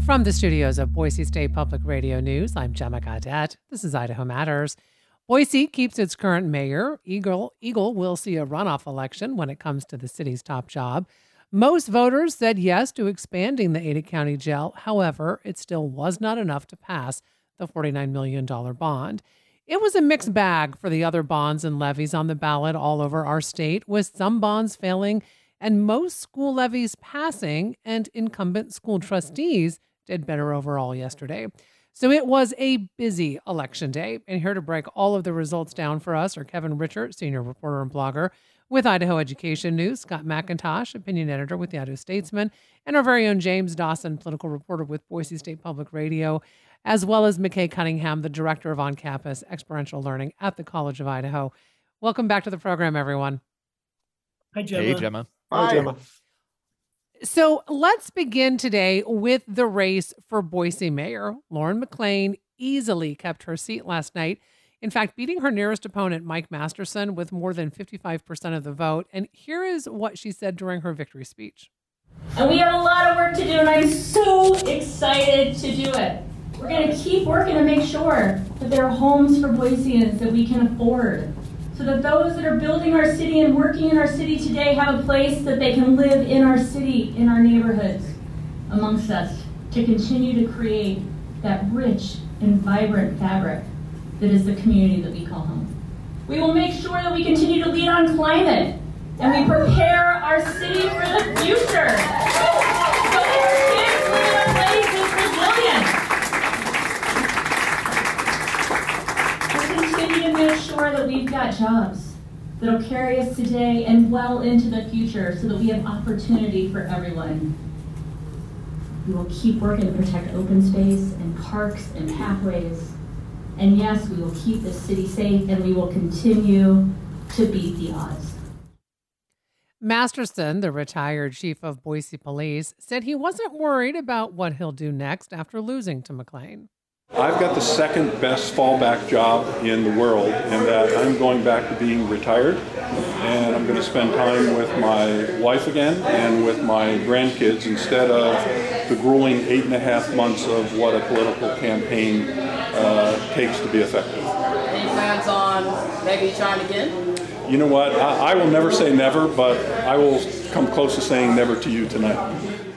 From the studios of Boise State Public Radio News, I'm Gemma Gaudette. This is Idaho Matters. Boise keeps its current mayor. Eagle will see a runoff election when it comes to the city's top job. Most voters said yes to expanding the Ada County Jail. However, it still was not enough to pass the $49 million bond. It was a mixed bag for the other bonds and levies on the ballot all over our state, with some bonds failing and most school levies passing, and incumbent school trustees did better overall yesterday. So it was a busy election day. And here to break all of the results down for us are Kevin Richert, senior reporter and blogger with Idaho Education News, Scott McIntosh, opinion editor with the Idaho Statesman, and our very own James Dawson, political reporter with Boise State Public Radio, as well as McKay Cunningham, the director of on-campus experiential learning at the College of Idaho. Welcome back to the program, everyone. Hi, Gemma. Hey, Gemma. Hi, Gemma. So let's begin today with the race for Boise mayor. Lauren McLean easily kept her seat last night. In fact, beating her nearest opponent, Mike Masterson, with more than 55% of the vote. And here is what she said during her victory speech. And we have a lot of work to do, and I'm so excited to do it. We're going to keep working to make sure that there are homes for Boiseans that we can afford, so that those that are building our city and working in our city today have a place that they can live in our city, in our neighborhoods, amongst us, to continue to create that rich and vibrant fabric that is the community that we call home. We will make sure that we continue to lead on climate, and we prepare our city for the future, so that our kids live in a place that's resilient. We'll continue to make sure that we've got jobs that'll carry us today and well into the future, so that we have opportunity for everyone. We will keep working to protect open space and parks and pathways. And yes, we will keep this city safe, and we will continue to beat the odds. Masterson, the retired chief of Boise Police, said he wasn't worried about what he'll do next after losing to McLean. I've got the second best fallback job in the world, in that I'm going back to being retired, and I'm going to spend time with my wife again and with my grandkids instead of the grueling 8.5 months of what a political campaign takes to be effective. Any plans on maybe trying again? You know what? I will never say never, but I will come close to saying never to you tonight.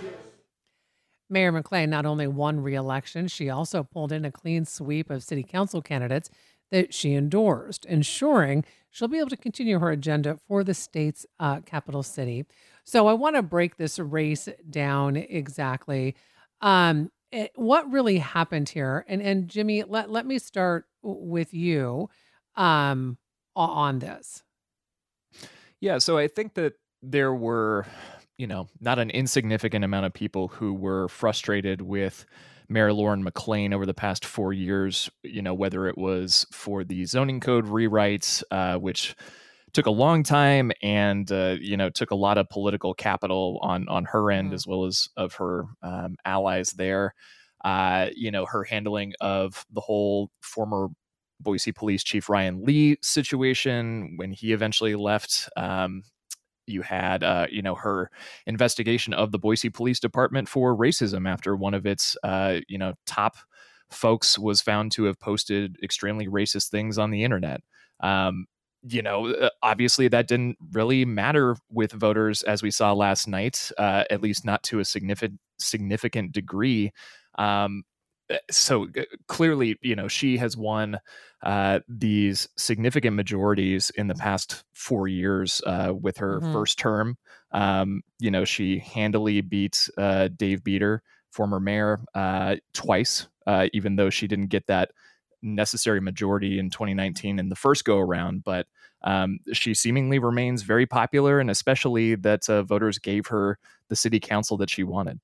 Mayor McLean not only won re-election, she also pulled in a clean sweep of city council candidates that she endorsed, ensuring she'll be able to continue her agenda for the state's capital city. So I want to break this race down exactly. What really happened here? And Jimmy, let me start with you on this. Yeah, so I think that there were, not an insignificant amount of people who were frustrated with Mayor Lauren McLean over the past 4 years, whether it was for the zoning code rewrites, which took a long time and, took a lot of political capital on her end, as well as of her allies there. Her handling of the whole former Boise Police Chief Ryan Lee situation when he eventually left. You had, her investigation of the Boise Police Department for racism after one of its, top folks was found to have posted extremely racist things on the internet. Obviously that didn't really matter with voters, as we saw last night, at least not to a significant degree. So clearly, she has won these significant majorities in the past 4 years with her first term. She handily beat Dave Beater, former mayor, twice, even though she didn't get that necessary majority in 2019 in the first go around. But she seemingly remains very popular, and especially that voters gave her the city council that she wanted.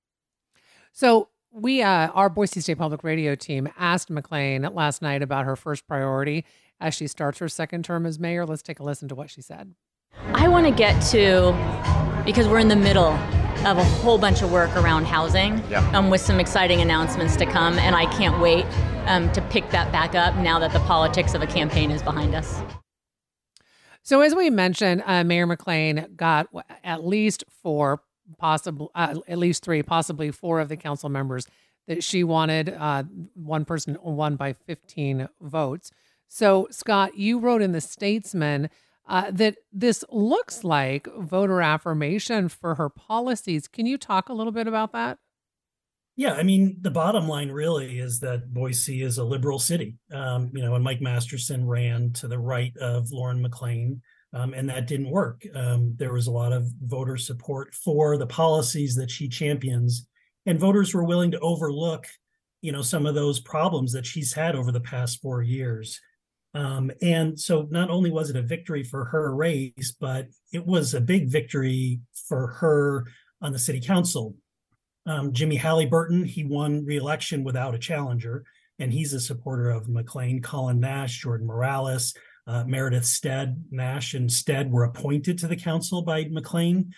So we, our Boise State Public Radio team, asked McLean last night about her first priority as she starts her second term as mayor. Let's take a listen to what she said. I want to get to, because we're in the middle of a whole bunch of work around housing, with some exciting announcements to come, and I can't wait to pick that back up now that the politics of a campaign is behind us. So as we mentioned, Mayor McLean got at least 4, at least 3, possibly 4 of the council members that she wanted. One person won by 15 votes. So, Scott, you wrote in The Statesman that this looks like voter affirmation for her policies. Can you talk a little bit about that? Yeah, I mean, the bottom line really is that Boise is a liberal city. And Mike Masterson ran to the right of Lauren McLean, and that didn't work. There was a lot of voter support for the policies that she champions, and voters were willing to overlook, some of those problems that she's had over the past 4 years. And so not only was it a victory for her race, but it was a big victory for her on the city council. Jimmy Halliburton, he won re-election without a challenger, and he's a supporter of McLean. Colin Nash, Jordan Morales, Meredith Stead. Nash and Stead were appointed to the council by McLean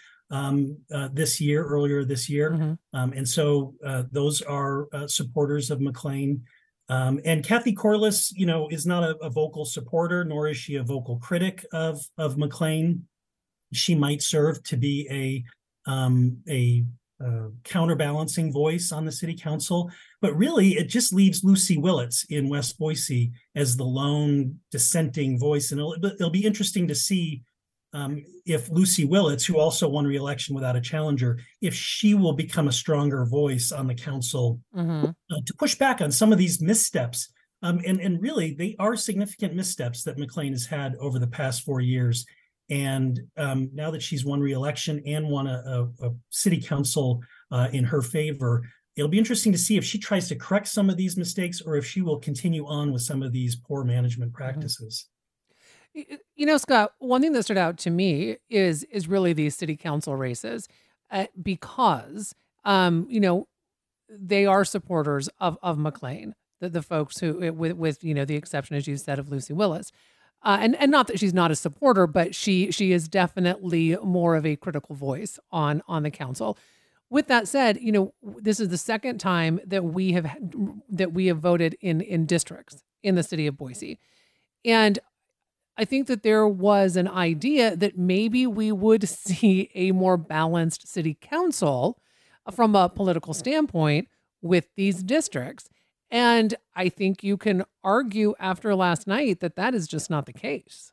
earlier this year. Mm-hmm. And so those are supporters of McLean. And Kathy Corliss, is not a vocal supporter, nor is she a vocal critic of McLean. She might serve to be a counterbalancing voice on the city council, but really it just leaves Lucy Willits in West Boise as the lone dissenting voice. And it'll be interesting to see if Lucy Willits, who also won re-election without a challenger, if she will become a stronger voice on the council to push back on some of these missteps. And really, they are significant missteps that McLean has had over the past 4 years. And now that she's won re-election and won a city council in her favor, it'll be interesting to see if she tries to correct some of these mistakes or if she will continue on with some of these poor management practices. Scott, one thing that stood out to me is really these city council races because, they are supporters of McLean, the folks who, with the exception, as you said, of Lucy Willis. And not that she's not a supporter, but she is definitely more of a critical voice on the council. With that said, this is the second time that we have voted in districts in the city of Boise, and I think that there was an idea that maybe we would see a more balanced city council from a political standpoint with these districts. And I think you can argue after last night that is just not the case.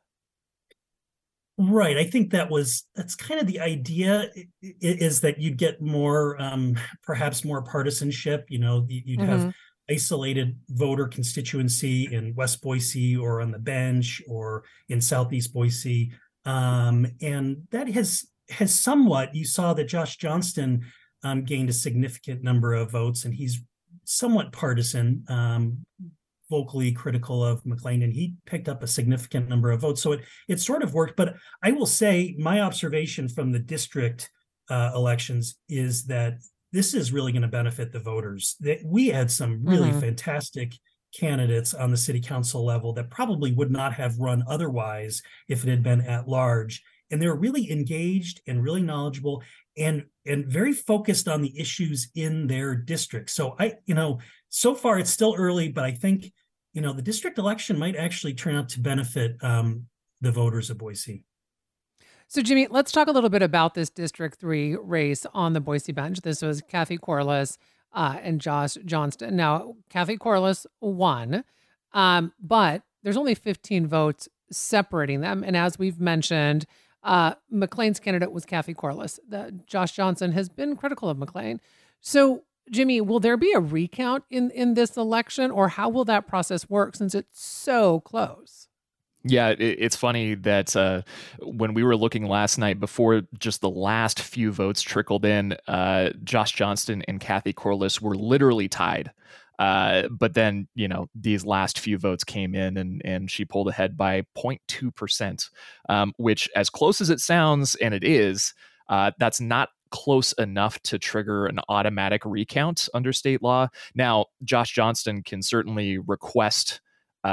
Right. I think that's kind of the idea, is that you'd get more, perhaps more partisanship. You'd have isolated voter constituency in West Boise or on the bench or in Southeast Boise. And that has somewhat, you saw that Josh Johnston gained a significant number of votes, and he's somewhat partisan, vocally critical of McLean, and he picked up a significant number of votes. So it sort of worked. But I will say my observation from the district elections is that this is really going to benefit the voters. We had some really fantastic candidates on the city council level that probably would not have run otherwise if it had been at large. And they're really engaged and really knowledgeable and very focused on the issues in their district. So so far it's still early, but I think, the district election might actually turn out to benefit the voters of Boise. So, Jimmy, let's talk a little bit about this District 3 race on the Boise bench. This was Kathy Corliss and Josh Johnston. Now, Kathy Corliss won, but there's only 15 votes separating them. And as we've mentioned, McLean's candidate was Kathy Corliss. Josh Johnston has been critical of McLean. So, Jimmy, will there be a recount in this election, or how will that process work since it's so close? Yeah, it's funny that when we were looking last night, before just the last few votes trickled in, Josh Johnston and Kathy Corliss were literally tied. But then, these last few votes came in and she pulled ahead by 0.2%, which, as close as it sounds, and it is, that's not close enough to trigger an automatic recount under state law. Now, Josh Johnston can certainly request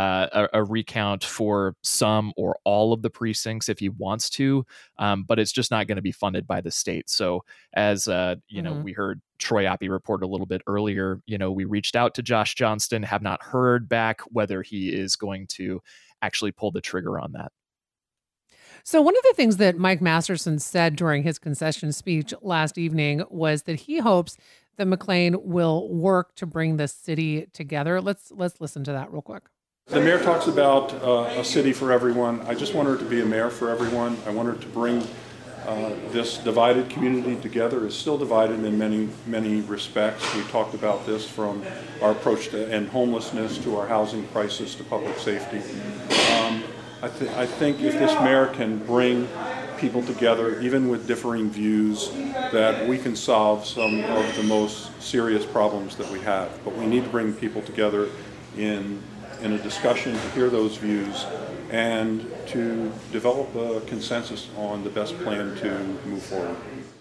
a recount for some or all of the precincts if he wants to, but it's just not going to be funded by the state. So as we heard Troy Oppie report a little bit earlier, we reached out to Josh Johnston, have not heard back whether he is going to actually pull the trigger on that. So one of the things that Mike Masterson said during his concession speech last evening was that he hopes that McLean will work to bring the city together. Let's listen to that real quick. The mayor talks about a city for everyone. I just want her to be a mayor for everyone. I want her to bring this divided community together. It's still divided in many respects. We talked about this from our approach to end homelessness, to our housing crisis, to public safety. I think if this mayor can bring people together, even with differing views, that we can solve some of the most serious problems that we have. But we need to bring people together in a discussion to hear those views and to develop a consensus on the best plan to move forward.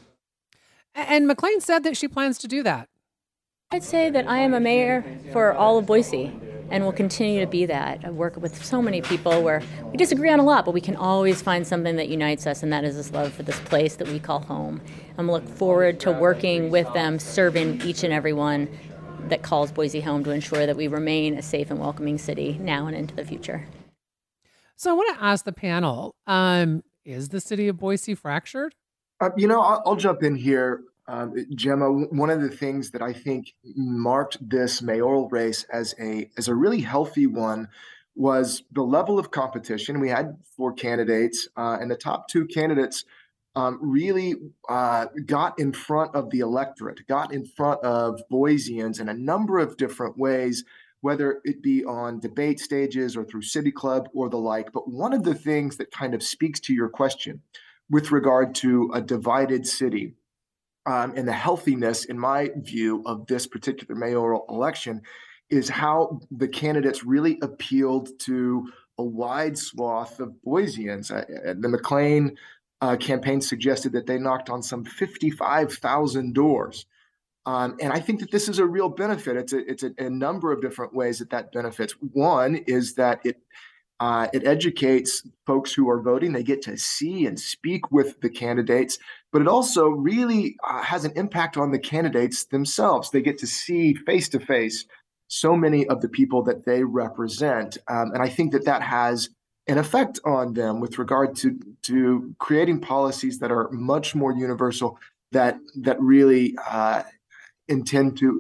And McLean said that she plans to do that. I'd say that I am a mayor for all of Boise and will continue to be that. I work with so many people where we disagree on a lot, but we can always find something that unites us, and that is this love for this place that we call home. I'm looking forward to working with them, serving each and every one that calls Boise home to ensure that we remain a safe and welcoming city now and into the future. So I want to ask the panel, is the city of Boise fractured? I'll jump in here. Gemma, one of the things that I think marked this mayoral race as a really healthy one was the level of competition. We had 4 candidates, and the top 2 candidates really got in front of the electorate, got in front of Boiseans in a number of different ways, whether it be on debate stages or through City Club or the like. But one of the things that kind of speaks to your question with regard to a divided city, and the healthiness, in my view, of this particular mayoral election is how the candidates really appealed to a wide swath of Boiseans. The McLean campaign suggested that they knocked on some 55,000 doors. And I think that this is a real benefit. It's a number of different ways that benefits. One is that it educates folks who are voting. They get to see and speak with the candidates, but it also really has an impact on the candidates themselves. They get to see face to face so many of the people that they represent. And I think that has an effect on them with regard to creating policies that are much more universal, that really intend to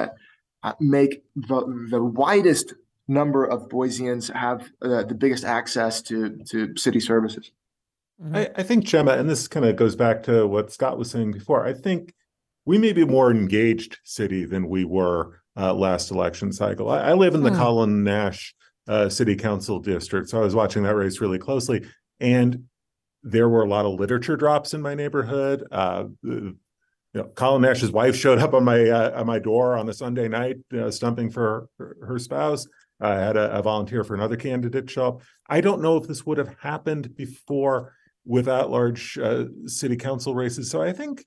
make the widest number of Boiseans have the biggest access to city services. I think, Gemma, and this kind of goes back to what Scott was saying before, I think we may be a more engaged city than we were last election cycle. I live in the Colin Nash City Council district, so I was watching that race really closely, and there were a lot of literature drops in my neighborhood. Colin Nash's wife showed up on my door on a Sunday night, stumping for her spouse. I had a volunteer for another candidate show up. I don't know if this would have happened before without large city council races. So I think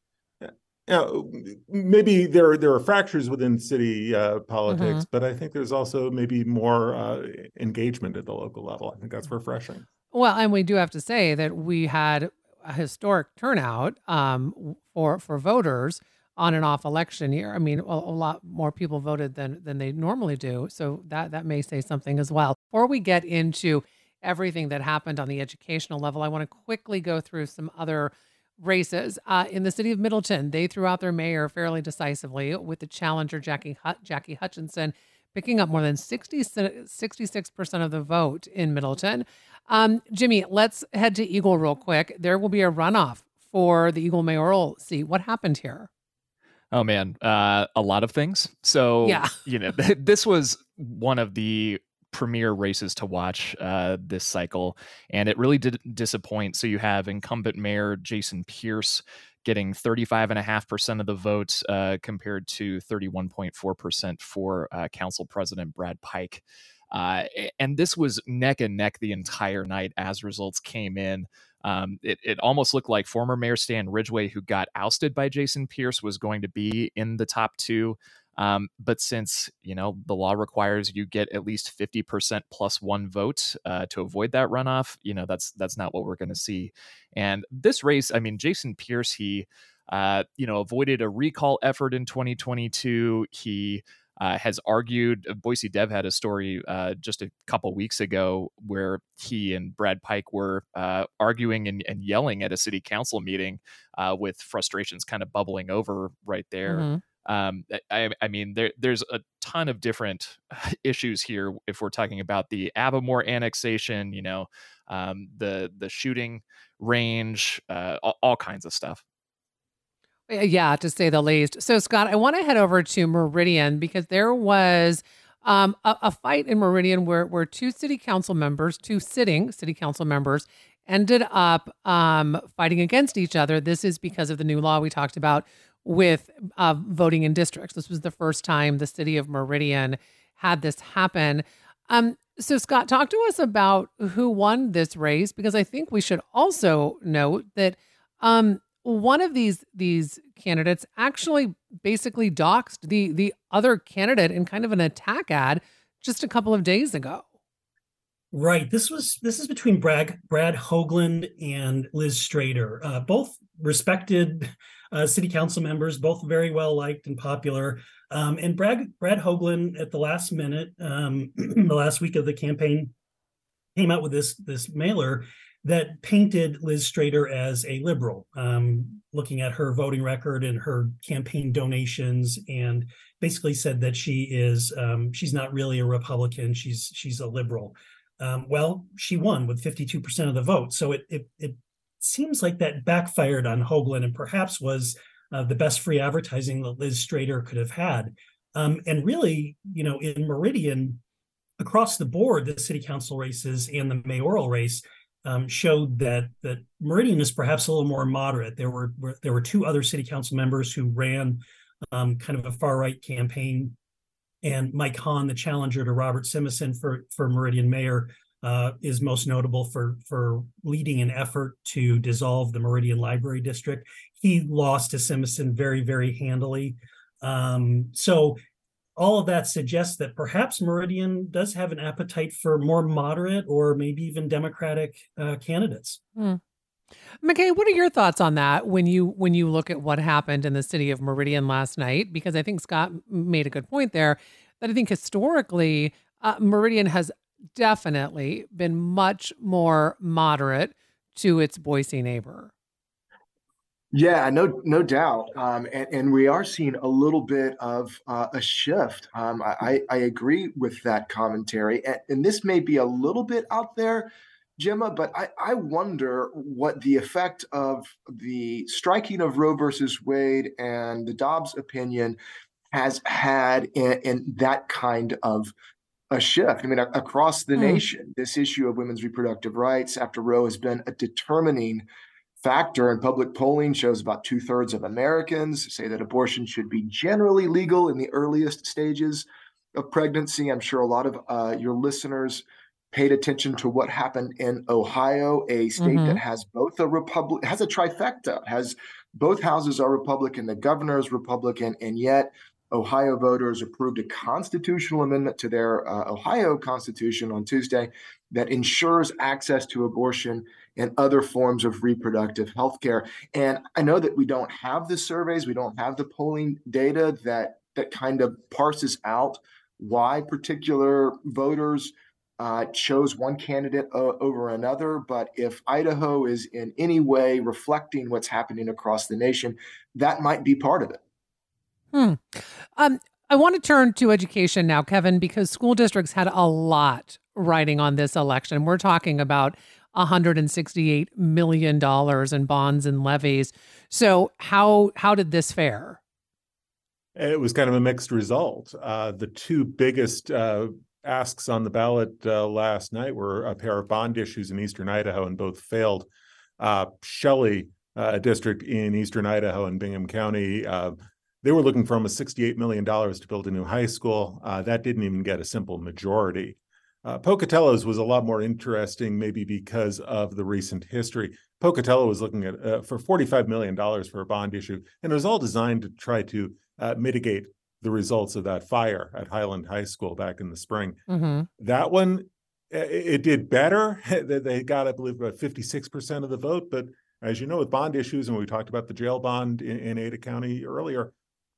maybe there are fractures within city politics, but I think there's also maybe more engagement at the local level. I think that's refreshing. Well, and we do have to say that we had a historic turnout for voters on and off election year. I mean, a lot more people voted than they normally do. So that may say something as well. Before we get into everything that happened on the educational level, I want to quickly go through some other races. In the city of Middleton, they threw out their mayor fairly decisively, with the challenger Jackie Hutchinson picking up more than 66% of the vote in Middleton. Jimmy, let's head to Eagle real quick. There will be a runoff for the Eagle mayoral seat. What happened here? Oh, man, a lot of things. So, yeah. This was one of the premier races to watch this cycle, and it really did disappoint. So you have incumbent mayor Jason Pierce getting 35.5% of the votes compared to 31.4% for council president Brad Pike. And this was neck and neck the entire night as results came in. It almost looked like former Mayor Stan Ridgway, who got ousted by Jason Pierce, was going to be in the top 2. But since, the law requires you get at least 50% plus 1 vote to avoid that runoff, that's not what we're going to see. And this race, I mean, Jason Pierce, he, avoided a recall effort in 2022. He has argued. Boise Dev had a story just a couple weeks ago where he and Brad Pike were arguing and yelling at a city council meeting with frustrations kind of bubbling over right there. I mean, there's a ton of different issues here if we're talking about the Avamore annexation, the shooting range, all kinds of stuff. Yeah, to say the least. So, Scott, I want to head over to Meridian because there was a fight in Meridian where two sitting city council members, ended up fighting against each other. This is because of the new law we talked about with voting in districts. This was the first time the city of Meridian had this happen. So, Scott, talk to us about who won this race, because I think we should also note that one of these candidates actually basically doxed the other candidate in kind of an attack ad just a couple of days ago. Right. This is between Brad Hoagland and Liz Strader, both respected city council members, both very well liked and popular. And Brad Hoagland at the last minute, the last week of the campaign, came out with this mailer that painted Liz Strader as a liberal, looking at her voting record and her campaign donations, and basically said that she's not really a Republican, she's a liberal. Well, she won with 52% of the vote. So it seems like that backfired on Hoagland and perhaps was the best free advertising that Liz Strader could have had. And really, in Meridian, across the board, the city council races and the mayoral race showed that Meridian is perhaps a little more moderate. There were two other city council members who ran kind of a far right campaign, and Mike Hahn, the challenger to Robert Simison for Meridian mayor, is most notable for leading an effort to dissolve the Meridian Library District. He lost to Simison very, very handily. So all of that suggests that perhaps Meridian does have an appetite for more moderate or maybe even Democratic candidates. McKay, what are your thoughts on that when you look at what happened in the city of Meridian last night? Because I think Scott made a good point there that I think historically Meridian has definitely been much more moderate to its Boise neighbor. Yeah, no doubt. And we are seeing a little bit of a shift. I agree with that commentary. And this may be a little bit out there, Gemma, but I wonder what the effect of the striking of Roe versus Wade and the Dobbs opinion has had in that kind of a shift. I mean, across the nation, this issue of women's reproductive rights after Roe has been a determining factor, and public polling shows about 2/3 of Americans say that abortion should be generally legal in the earliest stages of pregnancy. I'm sure a lot of your listeners paid attention to what happened in Ohio, a state that has both has a trifecta, has both houses are Republican, the governor is Republican, and yet Ohio voters approved a constitutional amendment to their Ohio Constitution on Tuesday that ensures access to abortion and other forms of reproductive health care. And I know that we don't have the surveys, we don't have the polling data that kind of parses out why particular voters chose one candidate over another. But if Idaho is in any way reflecting what's happening across the nation, that might be part of it. I want to turn to education now, Kevin, because school districts had a lot riding on this election. We're talking about $168 million in bonds and levies. So how did this fare? It was kind of a mixed result. The two biggest asks on the ballot last night were a pair of bond issues in eastern Idaho, and both failed. Shelley, a district in eastern Idaho and Bingham County, they were looking for almost $68 million to build a new high school. That didn't even get a simple majority. Pocatello's was a lot more interesting, maybe because of the recent history. Pocatello was looking at for $45 million for a bond issue, and it was all designed to try to mitigate the results of that fire at Highland High School back in the spring. That one, it did better. They got, I believe, about 56% of the vote. But as you know, with bond issues, and we talked about the jail bond in Ada County earlier,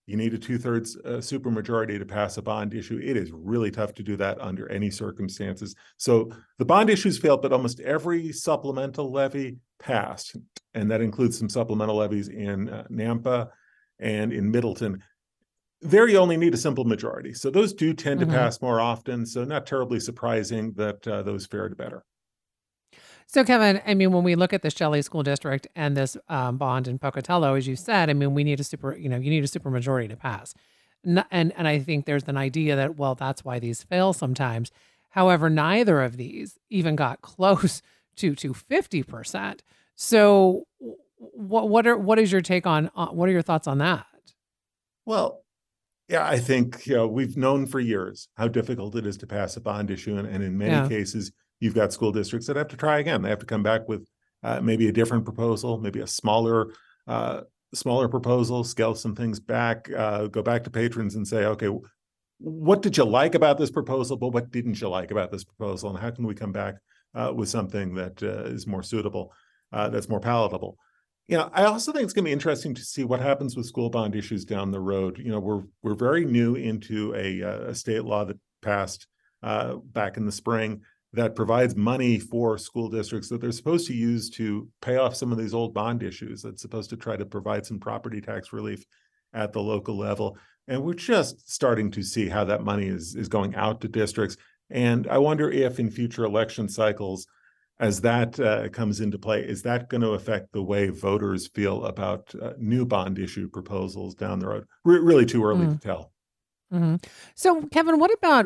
You need a 2/3 supermajority to pass a bond issue. It is really tough to do that under any circumstances. So the bond issues failed, but almost every supplemental levy passed. And that includes some supplemental levies in Nampa and in Middleton. There you only need a simple majority. So those do tend to pass more often. So not terribly surprising that those fared better. So, Kevin, I mean, when we look at the Shelley School District and this bond in Pocatello, as you said, I mean, we need you need a supermajority to pass. And I think there's an idea that, well, that's why these fail sometimes. However, neither of these even got close to 50%. So what is your take on, what are your thoughts on that? Well, yeah, I think we've known for years how difficult it is to pass a bond issue. And in many cases, you've got school districts that have to try again. They have to come back with maybe a different proposal, maybe a smaller proposal, scale some things back, go back to patrons and say, okay, what did you like about this proposal, but what didn't you like about this proposal? And how can we come back with something that is more suitable, that's more palatable? I also think it's going to be interesting to see what happens with school bond issues down the road. We're very new into a state law that passed back in the spring that provides money for school districts that they're supposed to use to pay off some of these old bond issues. That's supposed to try to provide some property tax relief at the local level. And we're just starting to see how that money is going out to districts. And I wonder if in future election cycles, as that comes into play, is that going to affect the way voters feel about new bond issue proposals down the road? Really too early to tell. So, Kevin, what about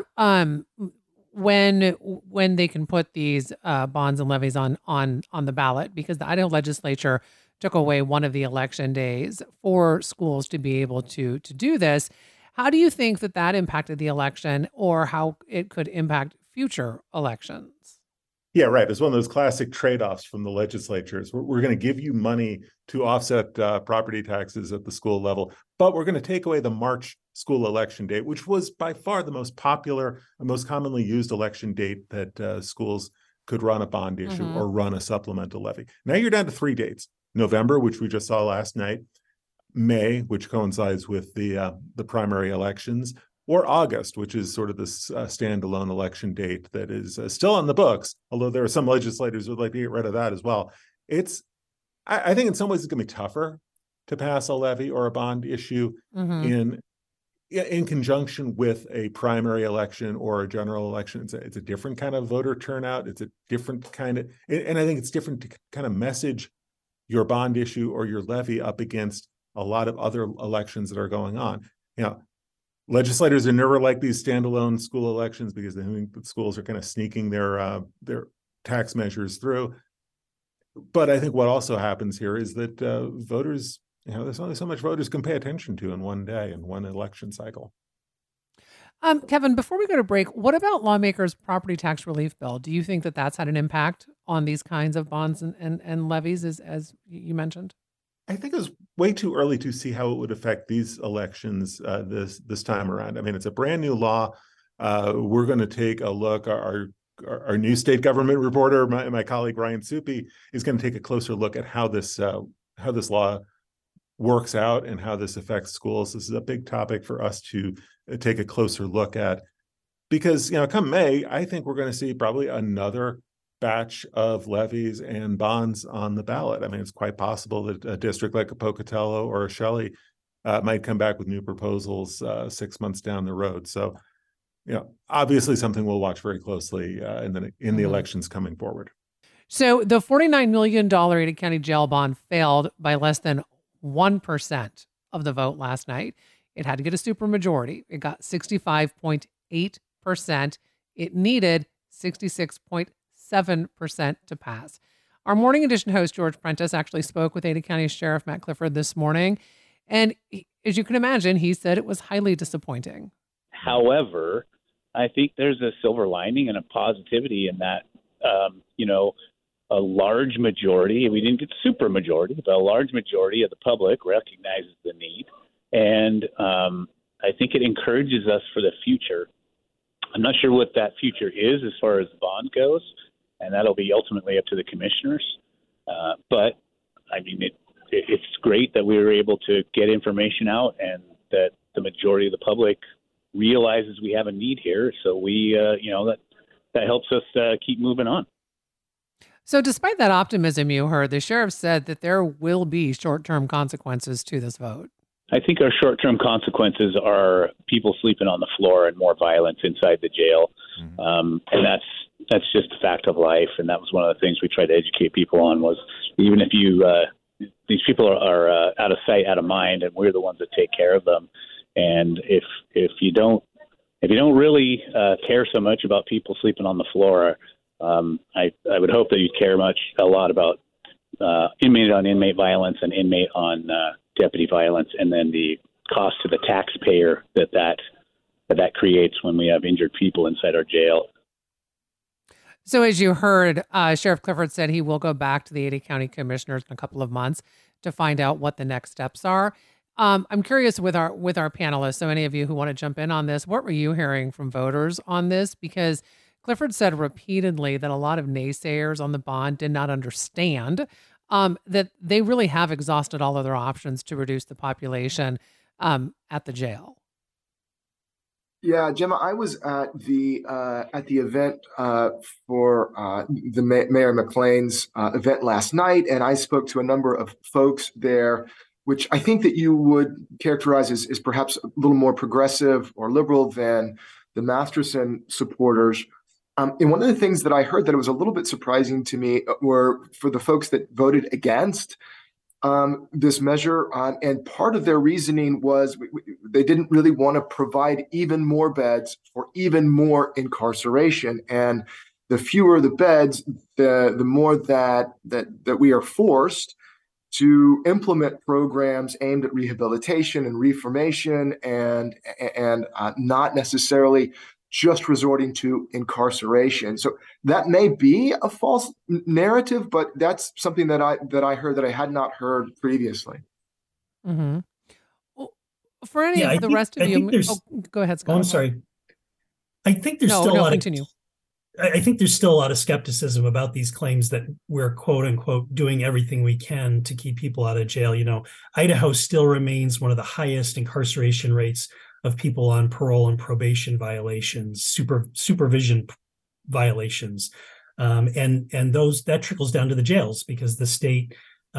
when they can put these bonds and levies on the ballot? Because the Idaho legislature took away one of the election days for schools to be able to do this. How do you think that impacted the election, or how it could impact future elections? Yeah, right. It's one of those classic trade-offs from the legislatures. We're going to give you money to offset property taxes at the school level, but we're going to take away the March school election date, which was by far the most popular and most commonly used election date that schools could run a bond issue or run a supplemental levy. Now you're down to 3 dates: November, which we just saw last night; May, which coincides with the primary elections; or August, which is sort of this standalone election date that is still on the books, although there are some legislators who would like to get rid of that as well. I think in some ways it's going to be tougher to pass a levy or a bond issue in conjunction with a primary election or a general election. It's a different kind of voter turnout. It's a different kind of, and I think it's different to kind of message your bond issue or your levy up against a lot of other elections that are going on. Legislators are never like these standalone school elections because they think that schools are kind of sneaking their tax measures through. But I think what also happens here is that voters, there's only so much voters can pay attention to in one day, in one election cycle. Kevin, before we go to break, what about lawmakers' property tax relief bill? Do you think that that's had an impact on these kinds of bonds and levies, as you mentioned? I think it was way too early to see how it would affect these elections this time around. I mean, it's a brand new law. We're going to take a look. Our new state government reporter, my colleague Ryan Suppi, is going to take a closer look at how this law works out and how this affects schools. This is a big topic for us to take a closer look at, because come May, I think we're going to see probably another batch of levies and bonds on the ballot. I mean, it's quite possible that a district like a Pocatello or a Shelley might come back with new proposals 6 months down the road. So, obviously something we'll watch very closely in the elections coming forward. So the $49 million Ada County jail bond failed by less than 1% of the vote last night. It had to get a supermajority. It got 65.8%. It needed 66.7% to pass. Our Morning Edition host, George Prentice, actually spoke with Ada County Sheriff Matt Clifford this morning. And as you can imagine, he said it was highly disappointing. However, I think there's a silver lining and a positivity in that, a large majority, we didn't get super majority, but a large majority of the public recognizes the need. And I think it encourages us for the future. I'm not sure what that future is as far as the bond goes, and that'll be ultimately up to the commissioners. But I mean, it's great that we were able to get information out and that the majority of the public realizes we have a need here. So we, that helps us keep moving on. So despite that optimism you heard, the sheriff said that there will be short-term consequences to this vote. I think our short-term consequences are people sleeping on the floor and more violence inside the jail. And that's just a fact of life. And that was one of the things we tried to educate people on, was even if you, these people are out of sight, out of mind, and we're the ones that take care of them. And if you don't really care so much about people sleeping on the floor, I would hope that you'd care a lot about inmate on inmate violence and inmate on deputy violence, and then the cost to the taxpayer that creates when we have injured people inside our jail. So as you heard, Sheriff Clifford said he will go back to the 80 county commissioners in a couple of months to find out what the next steps are. I'm curious with our panelists, so any of you who want to jump in on this, what were you hearing from voters on this? Because Clifford said repeatedly that a lot of naysayers on the bond did not understand that they really have exhausted all of their options to reduce the population at the jail. Yeah, Gemma, I was at the event for the Mayor McClain's event last night, and I spoke to a number of folks there, which I think that you would characterize as perhaps a little more progressive or liberal than the Masterson supporters. And one of the things that I heard that it was a little bit surprising to me were for the folks that voted against this measure, and part of their reasoning was they didn't really want to provide even more beds for even more incarceration. And the fewer the beds, the more that we are forced to implement programs aimed at rehabilitation and reformation, and not necessarily just resorting to incarceration. So that may be a false narrative, but that's something that I heard that I had not heard previously. Mm-hmm. Well, for any of the rest of you, go ahead, Scott. Oh, I'm sorry. I think there's still a lot continue. I think there's still a lot of skepticism about these claims that we're quote unquote doing everything we can to keep people out of jail. Idaho still remains one of the highest incarceration rates of people on parole and probation violations, supervision violations, and that trickles down to the jails, because the state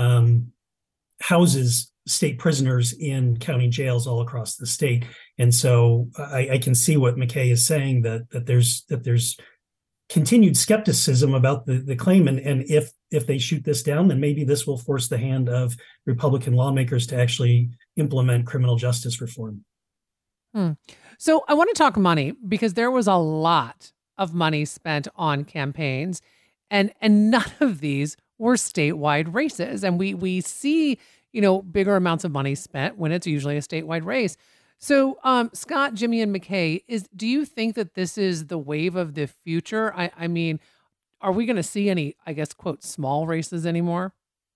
houses state prisoners in county jails all across the state. And so I can see what McKay is saying, that there's continued skepticism about the claim, and if they shoot this down, then maybe this will force the hand of Republican lawmakers to actually implement criminal justice reform. So I want to talk money, because there was a lot of money spent on campaigns, and none of these were statewide races. And we see, bigger amounts of money spent when it's usually a statewide race. So Scott, Jimmy, and McKay, do you think that this is the wave of the future? I mean, are we going to see any, I guess, quote, small races anymore?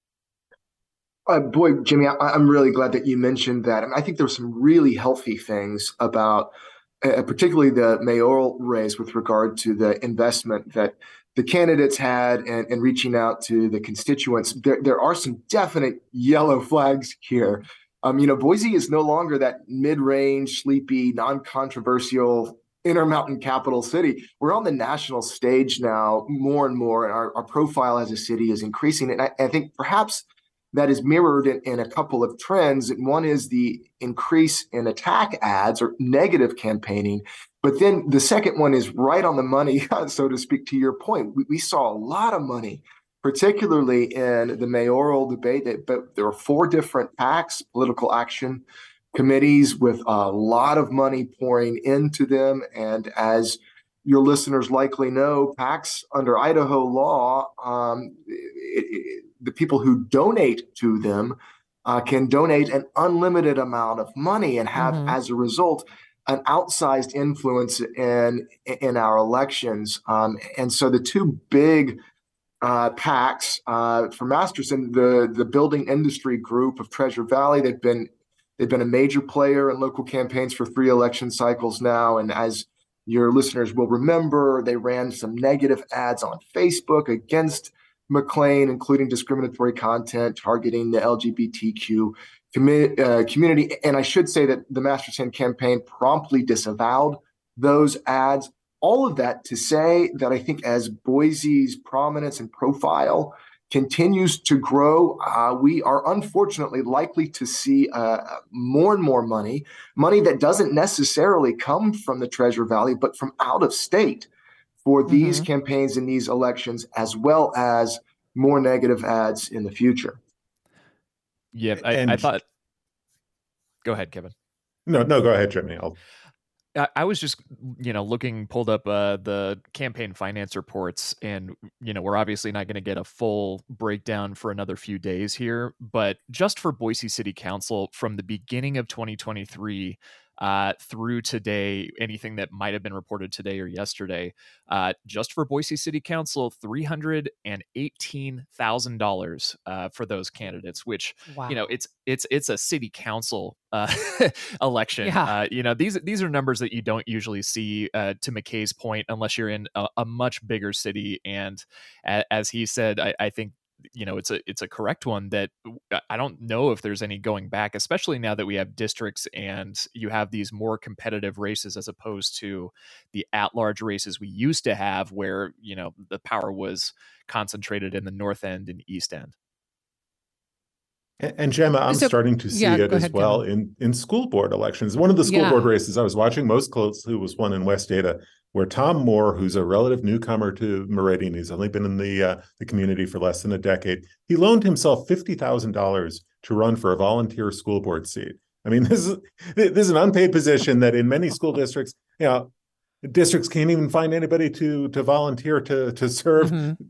Boy, Jimmy, I'm really glad that you mentioned that. I think there's some really healthy things about particularly the mayoral race with regard to the investment that the candidates had and reaching out to the constituents. There are some definite yellow flags here. Boise is no longer that mid-range, sleepy, non-controversial Intermountain capital city. We're on the national stage now more and more, and our profile as a city is increasing. And I think perhaps that is mirrored in a couple of trends. One is the increase in attack ads or negative campaigning. But then the second one is right on the money, so to speak, to your point. We saw a lot of money, particularly in the mayoral debate. But there were 4 different PACs, political action committees, with a lot of money pouring into them. And as your listeners likely know, PACs under Idaho law, the people who donate to them can donate an unlimited amount of money and have, as a result, an outsized influence in our elections. And so the 2 big PACs for Masterson, the building industry group of Treasure Valley, they've been a major player in local campaigns for 3 election cycles now. And as your listeners will remember, they ran some negative ads on Facebook against McClain, including discriminatory content targeting the LGBTQ community. And I should say that the Masterton campaign promptly disavowed those ads. All of that to say that I think as Boise's prominence and profile continues to grow, we are unfortunately likely to see more and more money that doesn't necessarily come from the Treasure Valley, but from out of state for these campaigns and these elections, as well as more negative ads in the future. Yeah, I thought. Go ahead, Kevin. No, go ahead, Jimmy. I was just, pulled up the campaign finance reports, and, we're obviously not going to get a full breakdown for another few days here, but just for Boise City Council from the beginning of 2023 through today, anything that might have been reported today or yesterday, just for Boise City Council, $318,000 for those candidates, which, wow. It's a city council election. Yeah. These are numbers that you don't usually see, to McKay's point, unless you're in a much bigger city. And as he said, I think, it's a correct one that I don't know if there's any going back, especially now that we have districts and you have these more competitive races as opposed to the at-large races we used to have where, the power was concentrated in the North End and East End. And Gemma, I'm starting to see it as well in school board elections. One of the school board races I was watching most closely was one in West Ada, where Tom Moore, who's a relative newcomer to Meridian, he's only been in the community for less than a decade, he loaned himself $50,000 to run for a volunteer school board seat. I mean, this is an unpaid position that in many school districts, districts can't even find anybody to volunteer to serve,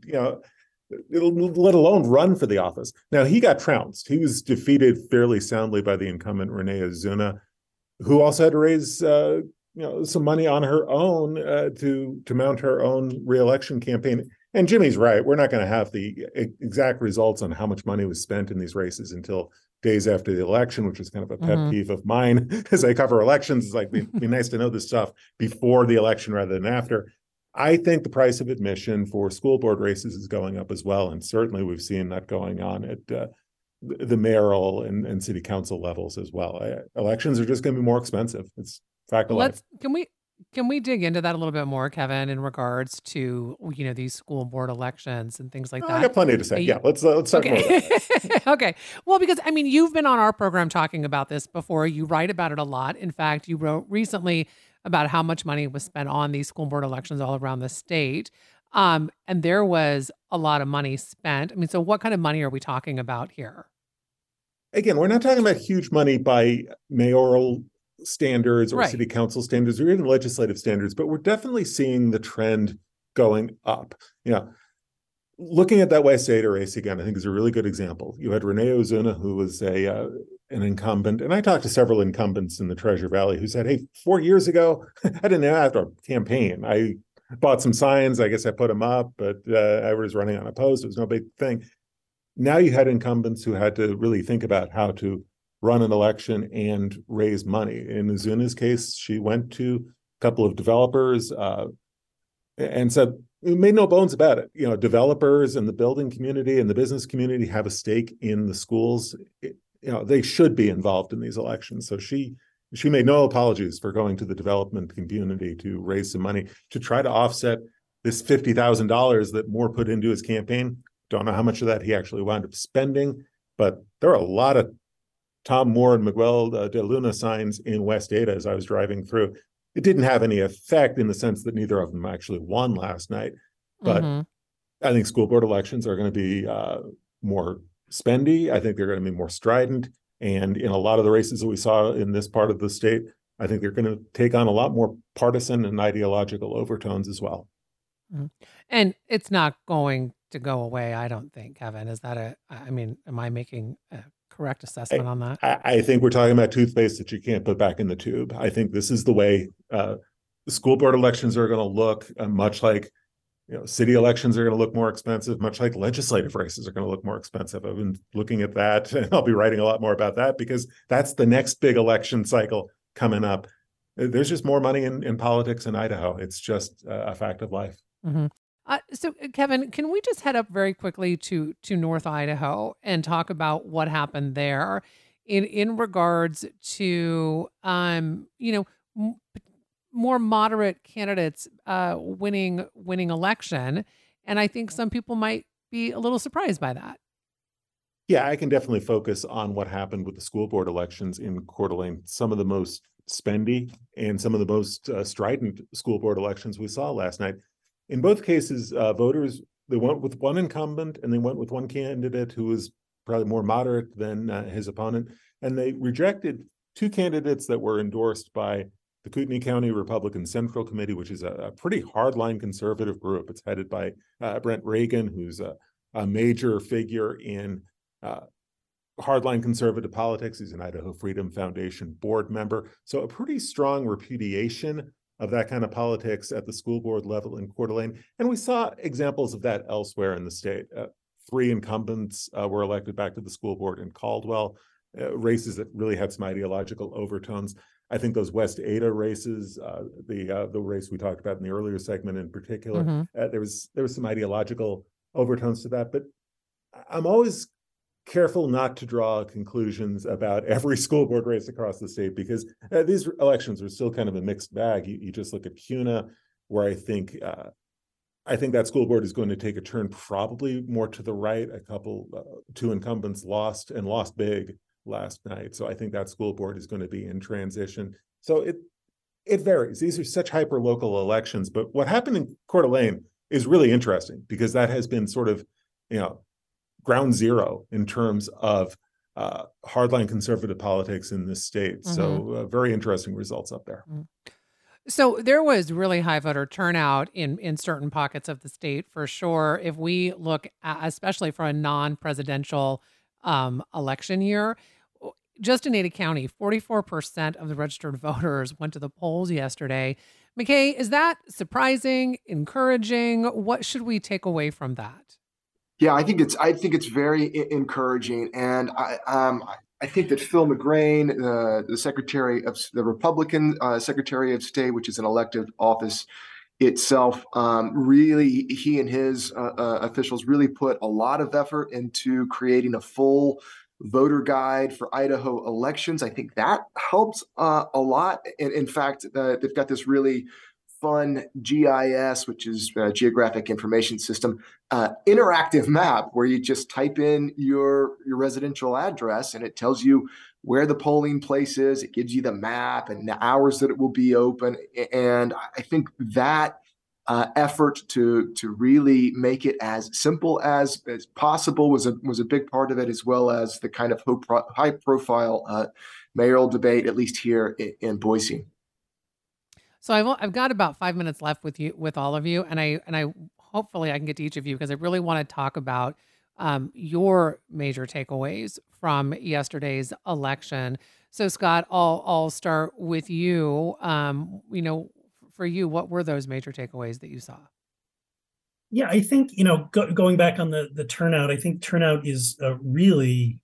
let alone run for the office. Now, he got trounced. He was defeated fairly soundly by the incumbent Renee Ozuna, who also had to raise some money on her own to mount her own reelection campaign. And Jimmy's right. We're not going to have the exact results on how much money was spent in these races until days after the election, which is kind of a pet peeve of mine as I cover elections. It's like, be nice to know this stuff before the election rather than after. I think the price of admission for school board races is going up as well. And certainly we've seen that going on at the mayoral and city council levels as well. Elections are just going to be more expensive. It's fact of life. Can we dig into that a little bit more, Kevin, in regards to, these school board elections and things like that? I got plenty to say. Let's talk more about that. Okay. Well, because, you've been on our program talking about this before. You write about it a lot. In fact, you wrote recently about how much money was spent on these school board elections all around the state. And there was a lot of money spent. So what kind of money are we talking about here? Again, we're not talking about huge money by mayoral standards or city council standards or even legislative standards, but we're definitely seeing the trend going up. Looking at that West Ada race again, I think is a really good example. You had Renee Ozuna, who was an incumbent, and I talked to several incumbents in the Treasure Valley who said, hey, 4 years ago, I didn't have to campaign. I bought some signs. I guess I put them up, but I was running unopposed. It was no big thing. Now you had incumbents who had to really think about how to run an election and raise money. In Ozuna's case, she went to a couple of developers and said, we made no bones about it. Developers and the building community and the business community have a stake in the schools. They should be involved in these elections. So she made no apologies for going to the development community to raise some money to try to offset this $50,000 that Moore put into his campaign. Don't know how much of that he actually wound up spending, but there are a lot of Tom Moore and Miguel de Luna signs in West Ada as I was driving through. It didn't have any effect in the sense that neither of them actually won last night. But I think school board elections are going to be more spendy. I think they're going to be more strident. And in a lot of the races that we saw in this part of the state, I think they're going to take on a lot more partisan and ideological overtones as well. And it's not going to go away, I don't think, Kevin. Is that am I making a correct assessment on that? I think we're talking about toothpaste that you can't put back in the tube. I think this is the way the school board elections are going to look, much like city elections are going to look more expensive, much like legislative races are going to look more expensive. I've been looking at that, and I'll be writing a lot more about that because that's the next big election cycle coming up. There's just more money in politics in Idaho. It's just a fact of life. So, Kevin, can we just head up very quickly to North Idaho and talk about what happened there? in regards to more moderate candidates winning election, and I think some people might be a little surprised by that. Yeah, I can definitely focus on what happened with the school board elections in Coeur d'Alene. Some of the most spendy and some of the most strident school board elections we saw last night. In both cases, voters, they went with one incumbent and they went with one candidate who was probably more moderate than his opponent. And they rejected two candidates that were endorsed by the Kootenai County Republican Central Committee, which is a pretty hardline conservative group. It's headed by Brent Reagan, who's a major figure in hardline conservative politics. He's an Idaho Freedom Foundation board member. So a pretty strong repudiation of that kind of politics at the school board level in Coeur d'Alene. And we saw examples of that elsewhere in the state. 3 incumbents were elected back to the school board in Caldwell, races that really had some ideological overtones. I think those West Ada races, the race we talked about in the earlier segment in particular, there was some ideological overtones to that. But I'm always careful not to draw conclusions about every school board race across the state, because these elections are still kind of a mixed bag. You just look at Kuna, where I think that school board is going to take a turn probably more to the right. Two incumbents lost big last night. So I think that school board is going to be in transition. So it varies. These are such hyper-local elections. But what happened in Coeur d'Alene is really interesting, because that has been sort of, ground zero in terms of hardline conservative politics in this state. So very interesting results up there. So there was really high voter turnout in certain pockets of the state, for sure. If we look at, especially for a non-presidential election year, just in Ada County, 44% of the registered voters went to the polls yesterday. McKay, is that surprising, encouraging? What should we take away from that? Yeah, I think it's very encouraging, and I think that Phil McGrain, the Republican Secretary of State, which is an elected office itself, really, he and his officials really put a lot of effort into creating a full voter guide for Idaho elections. I think that helps a lot. And in fact, they've got this really fun GIS, which is Geographic Information System, interactive map where you just type in your residential address and it tells you where the polling place is. It gives you the map and the hours that it will be open. And I think that effort to really make it as simple as possible was a big part of it, as well as the kind of high profile mayoral debate, at least here in Boise. So I've got about 5 minutes left with all of you, and I hopefully I can get to each of you, because I really want to talk about your major takeaways from yesterday's election. So Scott, I'll start with you. For you, what were those major takeaways that you saw? Yeah, I think going back on the turnout, I think turnout is really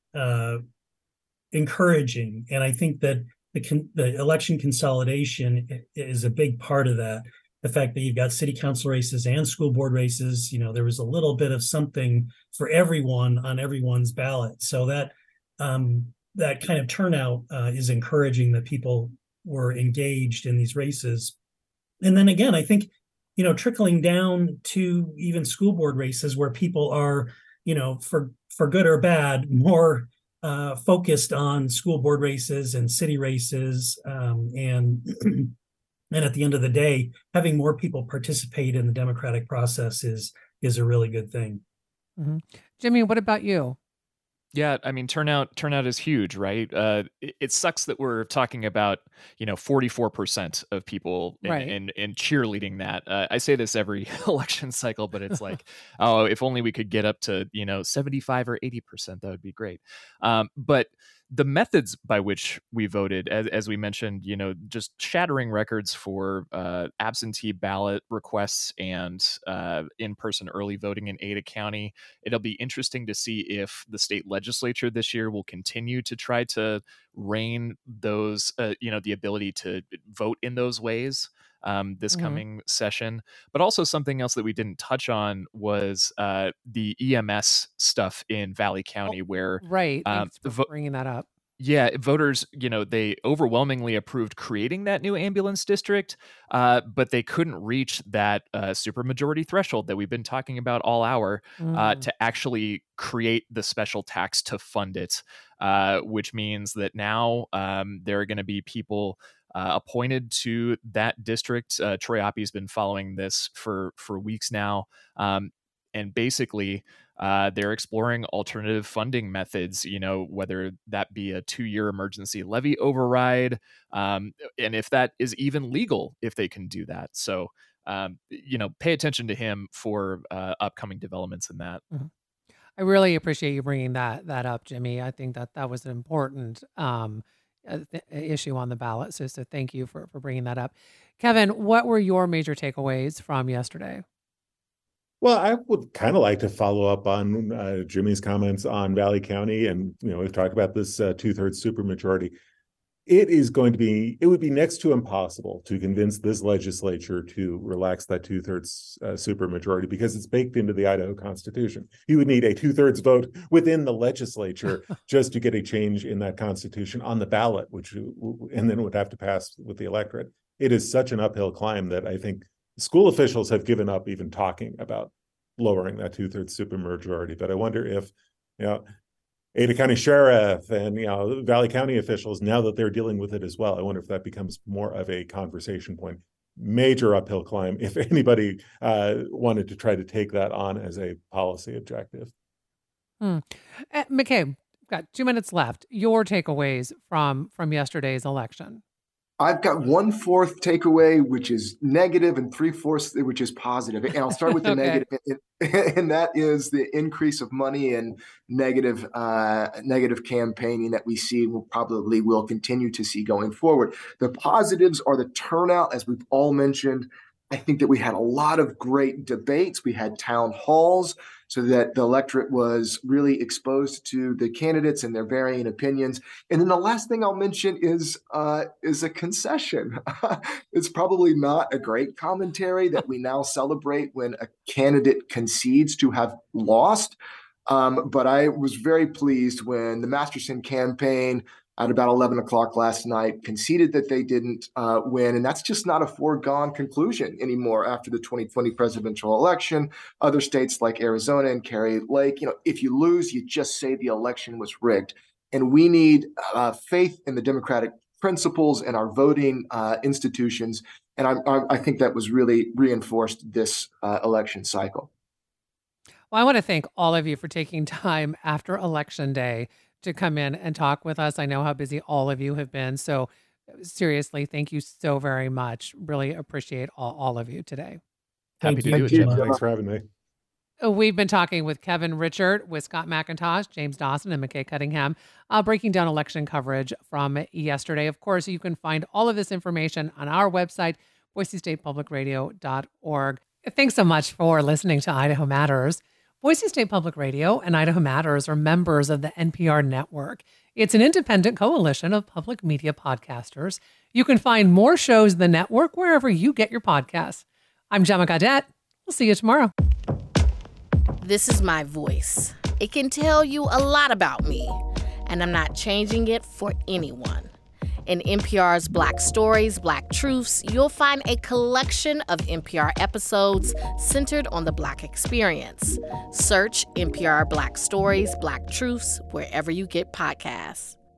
encouraging, and I think that the election consolidation is a big part of that. The fact that you've got city council races and school board races, there was a little bit of something for everyone on everyone's ballot. So that that kind of turnout is encouraging, that people were engaged in these races. And then again, I think, trickling down to even school board races where people are, for good or bad, more focused on school board races and city races, and at the end of the day, having more people participate in the democratic process is a really good thing. Jimmy, what about you? Yeah, I mean, turnout is huge, right? It sucks that we're talking about 44% of people and cheerleading that. I say this every election cycle, but it's like, oh, if only we could get up to 75 or 80%, that would be great. But the methods by which we voted, as we mentioned, just shattering records for absentee ballot requests and in-person early voting in Ada County. It'll be interesting to see if the state legislature this year will continue to try to rein those, the ability to vote in those ways this coming session. But also something else that we didn't touch on was the EMS stuff in Valley County, where thanks for bringing that up. Yeah, voters, they overwhelmingly approved creating that new ambulance district, but they couldn't reach that supermajority threshold that we've been talking about all hour to actually create the special tax to fund it, which means that now there are going to be people appointed to that district. Troy Appie's been following this for weeks now, and basically they're exploring alternative funding methods, whether that be a 2-year emergency levy override, and if that is even legal, if they can do that. So, pay attention to him for upcoming developments in that. Mm-hmm. I really appreciate you bringing that up, Jimmy. I think that was an important issue on the ballot. So thank you for bringing that up. Kevin, what were your major takeaways from yesterday? Well, I would kind of like to follow up on Jimmy's comments on Valley County. And, we've talked about this 2/3 supermajority. It would be next to impossible to convince this legislature to relax that 2/3 supermajority because it's baked into the Idaho Constitution. You would need a 2/3 vote within the legislature just to get a change in that Constitution on the ballot, and then it would have to pass with the electorate. It is such an uphill climb that I think school officials have given up even talking about lowering that 2/3 supermajority. But I wonder if, Ada County Sheriff and, Valley County officials, now that they're dealing with it as well, I wonder if that becomes more of a conversation point. Major uphill climb if anybody wanted to try to take that on as a policy objective. McCabe, got 2 minutes left. Your takeaways from yesterday's election. I've got 1/4 takeaway, which is negative, and 3/4, which is positive. And I'll start with the negative, and that is the increase of money and negative campaigning that we see will continue to see going forward. The positives are the turnout, as we've all mentioned. I think that we had a lot of great debates. We had town halls so that the electorate was really exposed to the candidates and their varying opinions. And then the last thing I'll mention is a concession. It's probably not a great commentary that we now celebrate when a candidate concedes to have lost. But I was very pleased when the Masterson campaign at about 11 o'clock last night conceded that they didn't win. And that's just not a foregone conclusion anymore after the 2020 presidential election. Other states like Arizona and Kari Lake, if you lose, you just say the election was rigged. And we need faith in the democratic principles and our voting institutions. And I think that was really reinforced this election cycle. Well, I want to thank all of you for taking time after Election Day to come in and talk with us. I know how busy all of you have been. So seriously, thank you so very much. Really appreciate all of you today. Happy to do it, Jim. Thanks for having me. We've been talking with Kevin Richert, with Scott McIntosh, James Dawson, and McKay Cunningham, breaking down election coverage from yesterday. Of course, you can find all of this information on our website, BoiseStatePublicRadio.org. Thanks so much for listening to Idaho Matters. Boise State Public Radio and Idaho Matters are members of the NPR network. It's an independent coalition of public media podcasters. You can find more shows in the network wherever you get your podcasts. I'm Gemma Gaudette. We'll see you tomorrow. This is my voice. It can tell you a lot about me, and I'm not changing it for anyone. In NPR's Black Stories, Black Truths, you'll find a collection of NPR episodes centered on the Black experience. Search NPR Black Stories, Black Truths wherever you get podcasts.